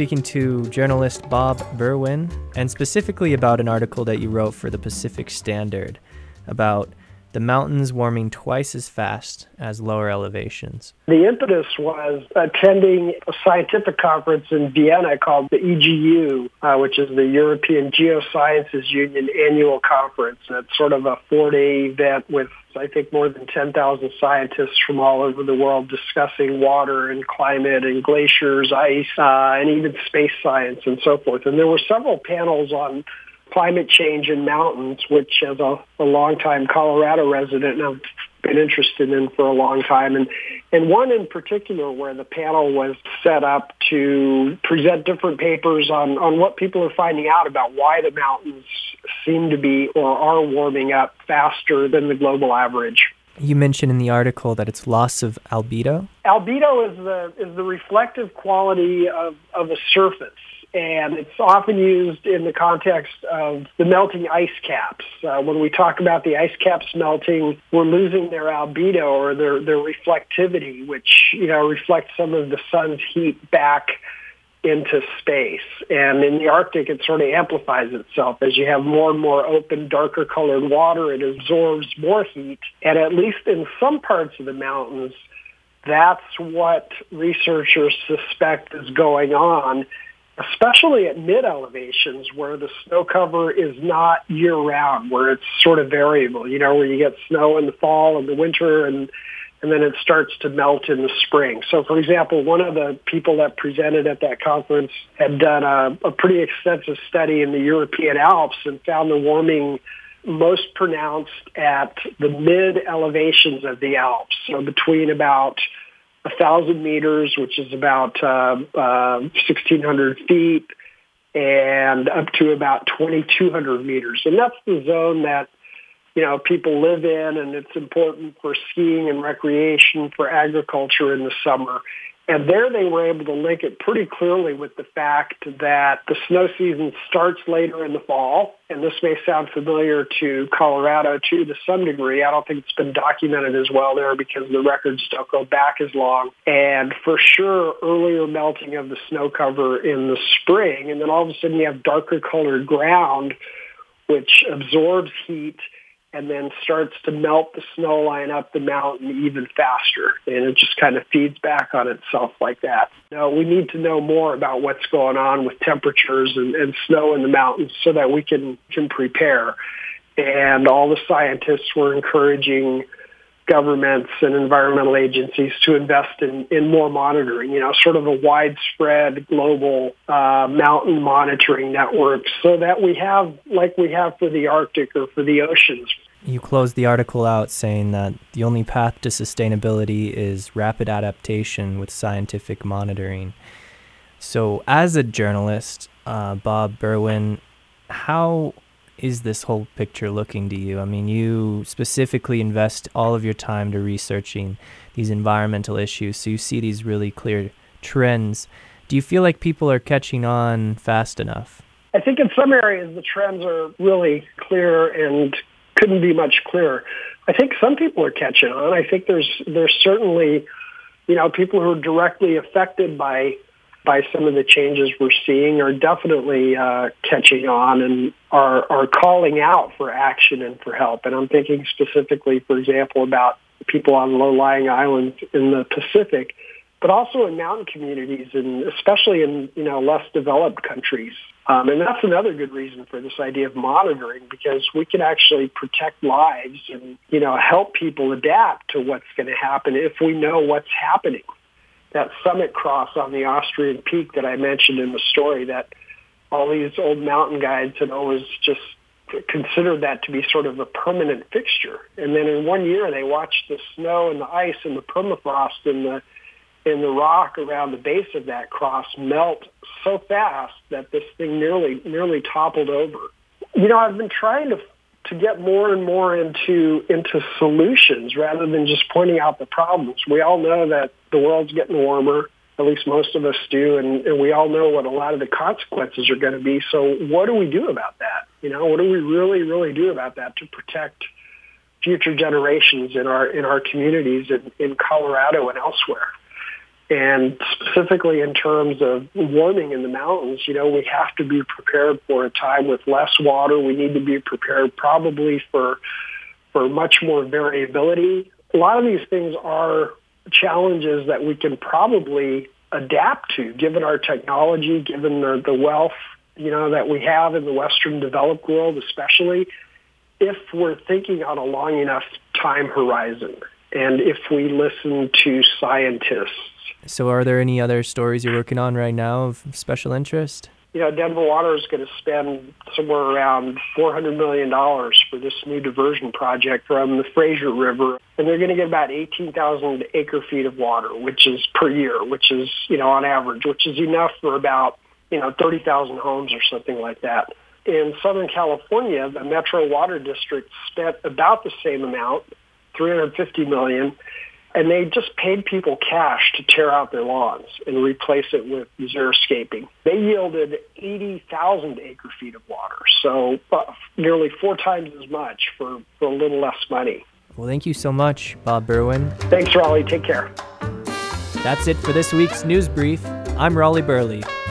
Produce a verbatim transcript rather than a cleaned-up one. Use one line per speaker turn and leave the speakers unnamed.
speaking to journalist Bob Berwin, and specifically about an article that you wrote for the Pacific Standard about the mountains warming twice as fast as lower elevations.
The impetus was attending a scientific conference in Vienna called the E G U, uh, which is the European Geosciences Union annual conference. And it's sort of a four-day event with, I think, more than ten thousand scientists from all over the world discussing water and climate and glaciers, ice, uh, and even space science and so forth. And there were several panels on climate change in mountains, which as a, a longtime Colorado resident I've been interested in for a long time. And, and one in particular where the panel was set up to present different papers on, on what people are finding out about why the mountains seem to be or are warming up faster than the global average.
You mentioned in the article that it's loss of albedo?
Albedo is the, is the reflective quality of, of a surface. And it's often used in the context of the melting ice caps. Uh, when we talk about the ice caps melting, we're losing their albedo or their, their reflectivity, which, you know, reflects some of the sun's heat back into space. And in the Arctic, it sort of amplifies itself. As you have more and more open, darker colored water, it absorbs more heat. And at least in some parts of the mountains, that's what researchers suspect is going on, especially at mid-elevations where the snow cover is not year-round, where it's sort of variable, you know, where you get snow in the fall and the winter, and and then it starts to melt in the spring. So, for example, one of the people that presented at that conference had done a, a pretty extensive study in the European Alps and found the warming most pronounced at the mid-elevations of the Alps, so between about a thousand meters, which is about uh, uh, sixteen hundred feet, and up to about twenty-two hundred meters. And that's the zone that, you know, people live in, and it's important for skiing and recreation, for agriculture in the summer. And there they were able to link it pretty clearly with the fact that the snow season starts later in the fall. And this may sound familiar to Colorado, too, to some degree. I don't think it's been documented as well there because the records don't go back as long. And for sure, earlier melting of the snow cover in the spring. And then all of a sudden you have darker colored ground, which absorbs heat and then starts to melt the snow line up the mountain even faster. And it just kind of feeds back on itself like that. Now, we need to know more about what's going on with temperatures and, and snow in the mountains so that we can, can prepare. And all the scientists were encouraging governments and environmental agencies to invest in, in more monitoring, you know, sort of a widespread global uh, mountain monitoring network so that we have, like we have for the Arctic or for the oceans.
You closed the article out saying that the only path to sustainability is rapid adaptation with scientific monitoring. So as a journalist, uh, Bob Berwin, how is this whole picture looking to you? I mean, you specifically invest all of your time to researching these environmental issues, so you see these really clear trends. Do you feel like people are catching on fast enough?
I think in some areas the trends are really clear and couldn't be much clearer. I think some people are catching on. I think there's there's certainly, you know, people who are directly affected by by some of the changes we're seeing are definitely uh, catching on and are, are calling out for action and for help. And I'm thinking specifically, for example, about people on low-lying islands in the Pacific, but also in mountain communities and especially in, you know, less developed countries. Um, and that's another good reason for this idea of monitoring, because we can actually protect lives and, you know, help people adapt to what's going to happen if we know what's happening. That summit cross on the Austrian peak that I mentioned in the story, that all these old mountain guides had always just considered that to be sort of a permanent fixture. And then in one year, they watched the snow and the ice and the permafrost in the in the rock around the base of that cross melt so fast that this thing nearly nearly toppled over. You know, I've been trying to to get more and more into into solutions rather than just pointing out the problems. We all know that the world's getting warmer, at least most of us do, and, and we all know what a lot of the consequences are going to be. So what do we do about that? You know, what do we really, really do about that to protect future generations in our in our communities in, in Colorado and elsewhere? And specifically in terms of warming in the mountains, you know, we have to be prepared for a time with less water. We need to be prepared probably for for much more variability. A lot of these things are challenges that we can probably adapt to, given our technology, given the, the wealth, you know, that we have in the Western developed world, especially if we're thinking on a long enough time horizon and if we listen to scientists.
So are there any other stories you're working on right now of special interest?
You know, Denver Water is going to spend somewhere around four hundred million dollars for this new diversion project from the Fraser River. And they're going to get about eighteen thousand acre feet of water, which is per year, which is, you know, on average, which is enough for about, you know, thirty thousand homes or something like that. In Southern California, the Metro Water District spent about the same amount, three hundred fifty million dollars, and they just paid people cash to tear out their lawns and replace it with xeriscaping. They yielded eighty thousand acre feet of water, so uh, nearly four times as much for, for a little less money.
Well, thank you so much, Bob Berwin.
Thanks, Raleigh. Take care.
That's it for this week's News Brief. I'm Raleigh Burley.